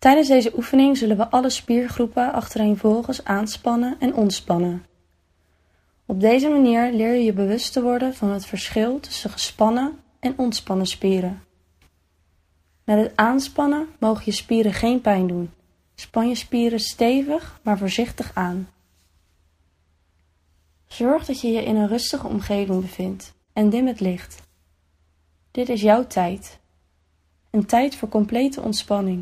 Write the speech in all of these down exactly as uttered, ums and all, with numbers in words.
Tijdens deze oefening zullen we alle spiergroepen achtereenvolgens aanspannen en ontspannen. Op deze manier leer je je bewust te worden van het verschil tussen gespannen en ontspannen spieren. Met het aanspannen mogen je spieren geen pijn doen. Span je spieren stevig, maar voorzichtig aan. Zorg dat je je in een rustige omgeving bevindt en dim het licht. Dit is jouw tijd. Een tijd voor complete ontspanning.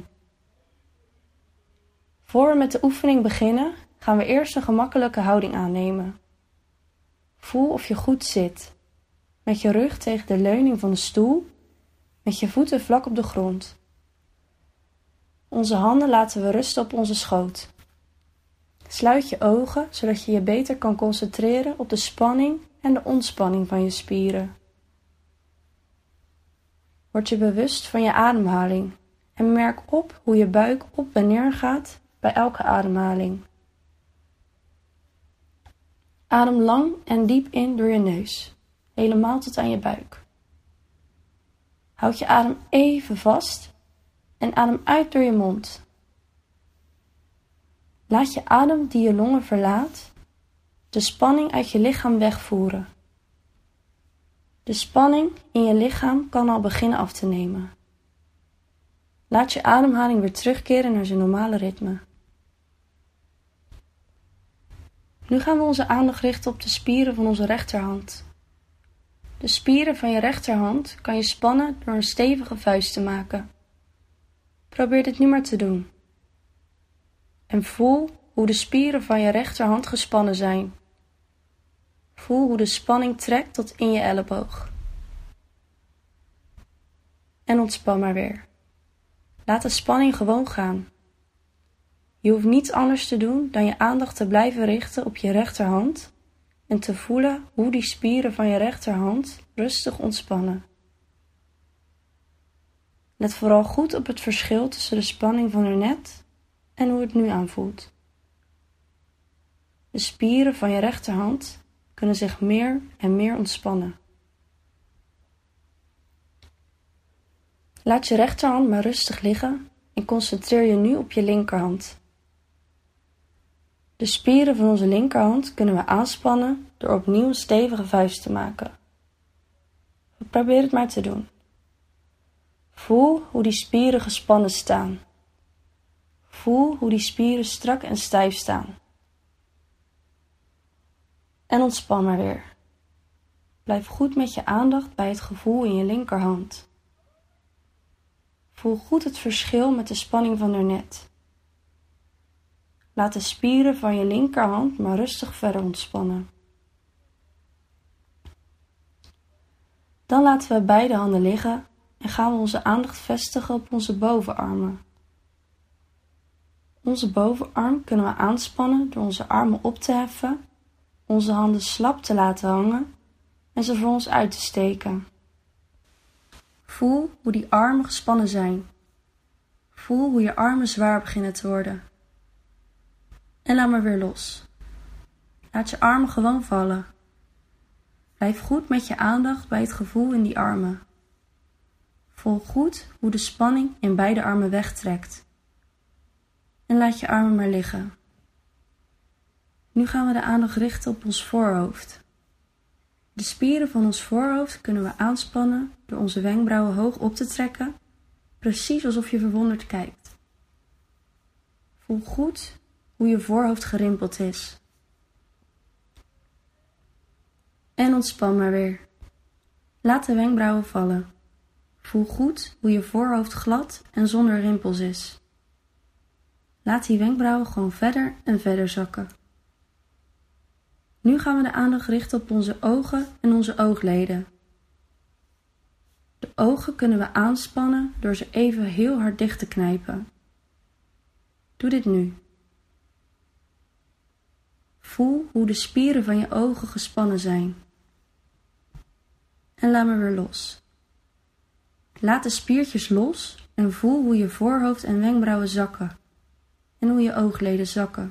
Voor we met de oefening beginnen, gaan we eerst een gemakkelijke houding aannemen. Voel of je goed zit, met je rug tegen de leuning van de stoel, met je voeten vlak op de grond. Onze handen laten we rusten op onze schoot. Sluit je ogen, zodat je je beter kan concentreren op de spanning en de ontspanning van je spieren. Word je bewust van je ademhaling en merk op hoe je buik op en neer gaat bij elke ademhaling. Adem lang en diep in door je neus, helemaal tot aan je buik. Houd je adem even vast en adem uit door je mond. Laat je adem die je longen verlaat, de spanning uit je lichaam wegvoeren. De spanning in je lichaam kan al beginnen af te nemen. Laat je ademhaling weer terugkeren naar zijn normale ritme. Nu gaan we onze aandacht richten op de spieren van onze rechterhand. De spieren van je rechterhand kan je spannen door een stevige vuist te maken. Probeer dit nu maar te doen. En voel hoe de spieren van je rechterhand gespannen zijn. Voel hoe de spanning trekt tot in je elleboog. En ontspan maar weer. Laat de spanning gewoon gaan. Je hoeft niets anders te doen dan je aandacht te blijven richten op je rechterhand en te voelen hoe die spieren van je rechterhand rustig ontspannen. Let vooral goed op het verschil tussen de spanning van ernet en hoe het nu aanvoelt. De spieren van je rechterhand kunnen zich meer en meer ontspannen. Laat je rechterhand maar rustig liggen en concentreer je nu op je linkerhand. De spieren van onze linkerhand kunnen we aanspannen door opnieuw een stevige vuist te maken. Probeer het maar te doen. Voel hoe die spieren gespannen staan. Voel hoe die spieren strak en stijf staan. En ontspan maar weer. Blijf goed met je aandacht bij het gevoel in je linkerhand. Voel goed het verschil met de spanning van daarnet. Laat de spieren van je linkerhand maar rustig verder ontspannen. Dan laten we beide handen liggen en gaan we onze aandacht vestigen op onze bovenarmen. Onze bovenarm kunnen we aanspannen door onze armen op te heffen, onze handen slap te laten hangen en ze voor ons uit te steken. Voel hoe die armen gespannen zijn. Voel hoe je armen zwaar beginnen te worden. En laat maar weer los. Laat je armen gewoon vallen. Blijf goed met je aandacht bij het gevoel in die armen. Voel goed hoe de spanning in beide armen wegtrekt. En laat je armen maar liggen. Nu gaan we de aandacht richten op ons voorhoofd. De spieren van ons voorhoofd kunnen we aanspannen door onze wenkbrauwen hoog op te trekken, precies alsof je verwonderd kijkt. Voel goed hoe je voorhoofd gerimpeld is. En ontspan maar weer. Laat de wenkbrauwen vallen. Voel goed hoe je voorhoofd glad en zonder rimpels is. Laat die wenkbrauwen gewoon verder en verder zakken. Nu gaan we de aandacht richten op onze ogen en onze oogleden. De ogen kunnen we aanspannen door ze even heel hard dicht te knijpen. Doe dit nu. Voel hoe de spieren van je ogen gespannen zijn. En laat me weer los. Laat de spiertjes los en voel hoe je voorhoofd en wenkbrauwen zakken. En hoe je oogleden zakken.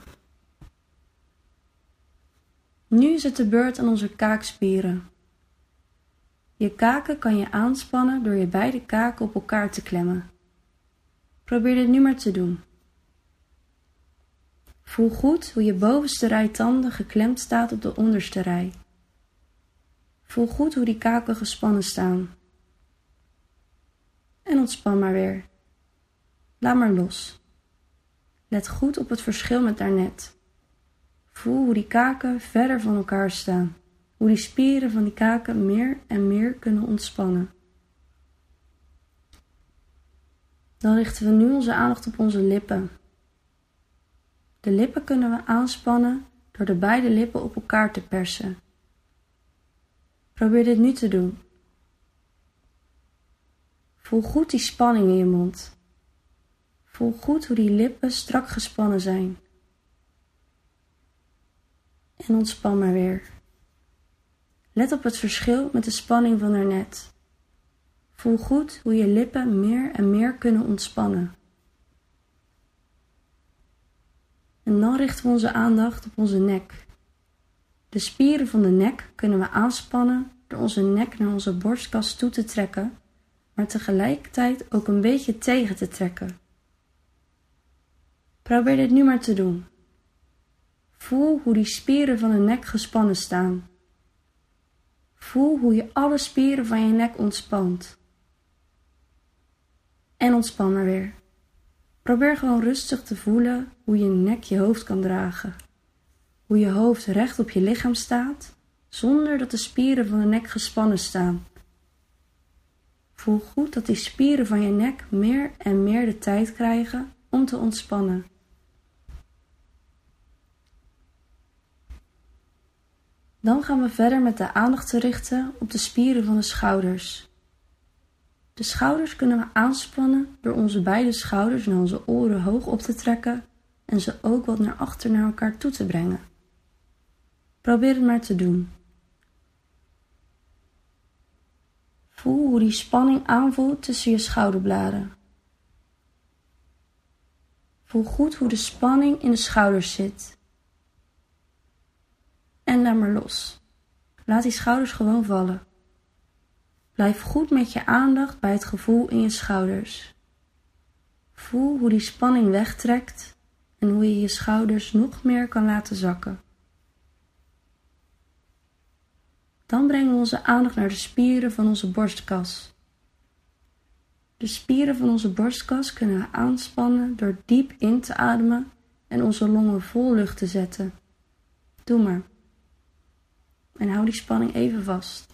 Nu is het de beurt aan onze kaakspieren. Je kaken kan je aanspannen door je beide kaken op elkaar te klemmen. Probeer dit nu maar te doen. Voel goed hoe je bovenste rij tanden geklemd staat op de onderste rij. Voel goed hoe die kaken gespannen staan. En ontspan maar weer. Laat maar los. Let goed op het verschil met daarnet. Voel hoe die kaken verder van elkaar staan. Hoe die spieren van die kaken meer en meer kunnen ontspannen. Dan richten we nu onze aandacht op onze lippen. De lippen kunnen we aanspannen door de beide lippen op elkaar te persen. Probeer dit nu te doen. Voel goed die spanning in je mond. Voel goed hoe die lippen strak gespannen zijn. En ontspan maar weer. Let op het verschil met de spanning van daarnet. Voel goed hoe je lippen meer en meer kunnen ontspannen. En dan richten we onze aandacht op onze nek. De spieren van de nek kunnen we aanspannen door onze nek naar onze borstkas toe te trekken, maar tegelijkertijd ook een beetje tegen te trekken. Probeer dit nu maar te doen. Voel hoe die spieren van de nek gespannen staan. Voel hoe je alle spieren van je nek ontspant. En ontspan maar weer. Probeer gewoon rustig te voelen hoe je nek je hoofd kan dragen. Hoe je hoofd recht op je lichaam staat, zonder dat de spieren van de nek gespannen staan. Voel goed dat die spieren van je nek meer en meer de tijd krijgen om te ontspannen. Dan gaan we verder met de aandacht te richten op de spieren van de schouders. De schouders kunnen we aanspannen door onze beide schouders naar onze oren hoog op te trekken en ze ook wat naar achter naar elkaar toe te brengen. Probeer het maar te doen. Voel hoe die spanning aanvoelt tussen je schouderbladen. Voel goed hoe de spanning in de schouders zit. En laat maar los. Laat die schouders gewoon vallen. Blijf goed met je aandacht bij het gevoel in je schouders. Voel hoe die spanning wegtrekt en hoe je je schouders nog meer kan laten zakken. Dan brengen we onze aandacht naar de spieren van onze borstkas. De spieren van onze borstkas kunnen we aanspannen door diep in te ademen en onze longen vol lucht te zetten. Doe maar. En hou die spanning even vast.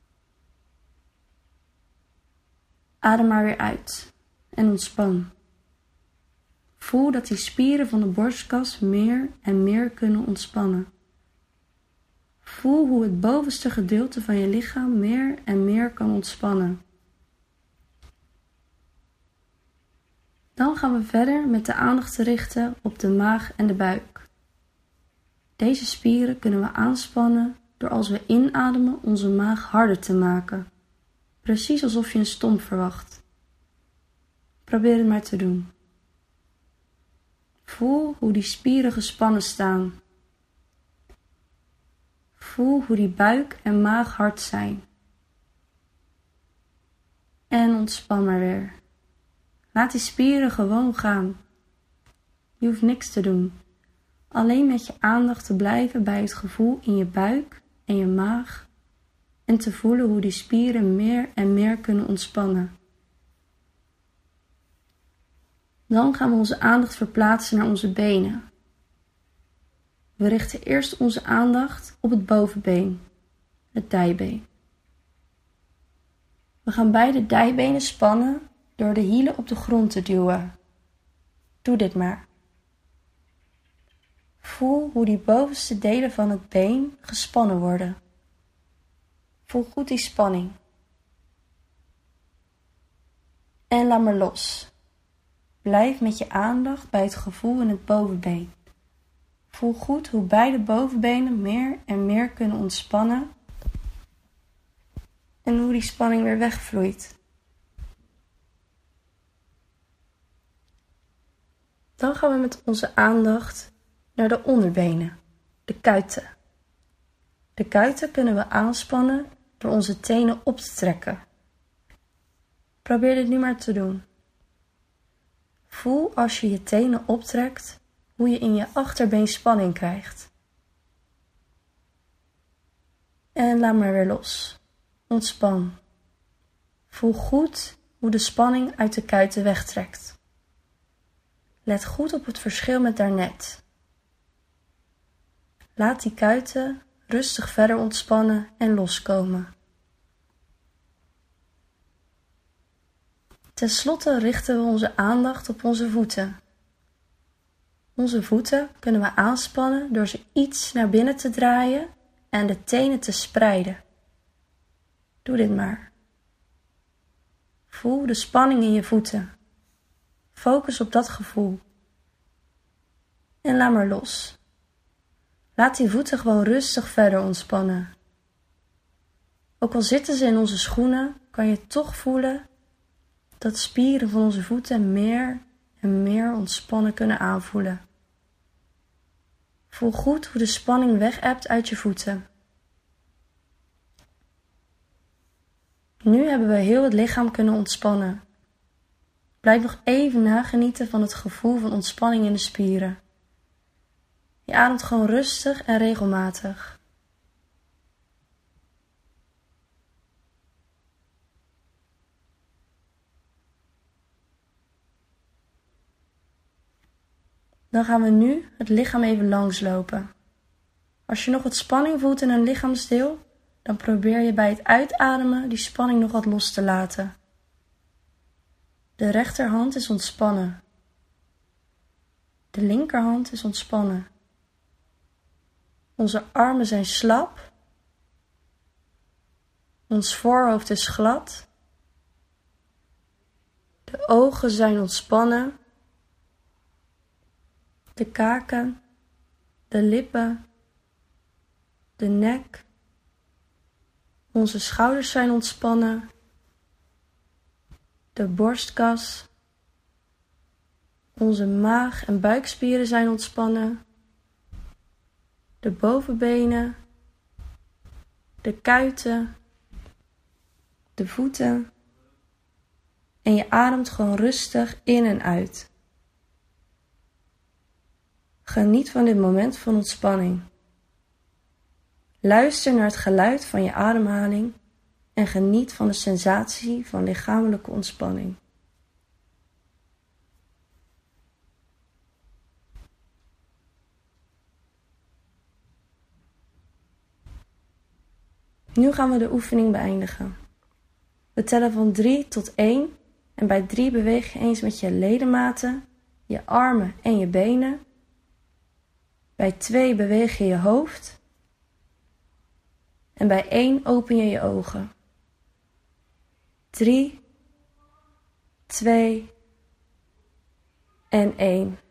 Adem maar weer uit en ontspan. Voel dat die spieren van de borstkas meer en meer kunnen ontspannen. Voel hoe het bovenste gedeelte van je lichaam meer en meer kan ontspannen. Dan gaan we verder met de aandacht te richten op de maag en de buik. Deze spieren kunnen we aanspannen door als we inademen onze maag harder te maken. Precies alsof je een stomp verwacht. Probeer het maar te doen. Voel hoe die spieren gespannen staan. Voel hoe die buik en maag hard zijn. En ontspan maar weer. Laat die spieren gewoon gaan. Je hoeft niks te doen. Alleen met je aandacht te blijven bij het gevoel in je buik en je maag en te voelen hoe die spieren meer en meer kunnen ontspannen. Dan gaan we onze aandacht verplaatsen naar onze benen. We richten eerst onze aandacht op het bovenbeen, het dijbeen. We gaan beide dijbenen spannen door de hielen op de grond te duwen. Doe dit maar. Voel hoe die bovenste delen van het been gespannen worden. Voel goed die spanning. En laat maar los. Blijf met je aandacht bij het gevoel in het bovenbeen. Voel goed hoe beide bovenbenen meer en meer kunnen ontspannen en hoe die spanning weer wegvloeit. Dan gaan we met onze aandacht naar de onderbenen, de kuiten. De kuiten kunnen we aanspannen door onze tenen op te trekken. Probeer dit nu maar te doen. Voel als je je tenen optrekt hoe je in je achterbeen spanning krijgt. En laat maar weer los. Ontspan. Voel goed hoe de spanning uit de kuiten wegtrekt. Let goed op het verschil met daarnet. Laat die kuiten rustig verder ontspannen en loskomen. Ten slotte richten we onze aandacht op onze voeten. Onze voeten kunnen we aanspannen door ze iets naar binnen te draaien en de tenen te spreiden. Doe dit maar. Voel de spanning in je voeten. Focus op dat gevoel. En laat maar los. Laat die voeten gewoon rustig verder ontspannen. Ook al zitten ze in onze schoenen, kan je toch voelen dat de spieren van onze voeten meer en meer ontspannen kunnen aanvoelen. Voel goed hoe de spanning weg-ebt uit je voeten. Nu hebben we heel het lichaam kunnen ontspannen. Blijf nog even nagenieten van het gevoel van ontspanning in de spieren. Je ademt gewoon rustig en regelmatig. Dan gaan we nu het lichaam even langslopen. Als je nog wat spanning voelt in een lichaamsdeel, dan probeer je bij het uitademen die spanning nog wat los te laten. De rechterhand is ontspannen. De linkerhand is ontspannen. Onze armen zijn slap. Ons voorhoofd is glad. De ogen zijn ontspannen. De kaken, de lippen, de nek. Onze schouders zijn ontspannen. De borstkas. Onze maag- en buikspieren zijn ontspannen. De bovenbenen. De kuiten. De voeten. En je ademt gewoon rustig in en uit. Geniet van dit moment van ontspanning. Luister naar het geluid van je ademhaling en geniet van de sensatie van lichamelijke ontspanning. Nu gaan we de oefening beëindigen. We tellen van drie tot één en bij drie beweeg je eens met je ledematen, je armen en je benen. Bij twee beweeg je je hoofd. En bij één open je je ogen. Drie, twee en één.